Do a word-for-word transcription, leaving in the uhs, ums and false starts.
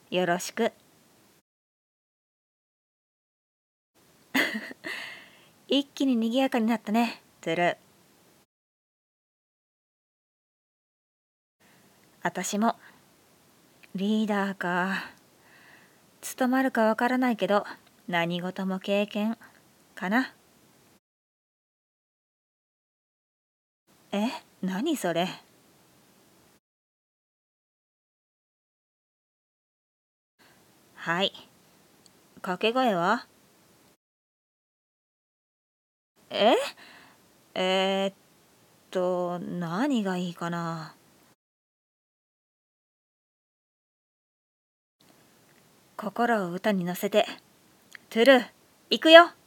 よろしく。一気に賑やかになったね、トゥルー。私も。リーダーか。務まるかわからないけど、何事も経験かな。え、何それ。はい。掛け声は？ええー、っと、何がいいかな。心を歌に乗せて、トゥルー、行くよ。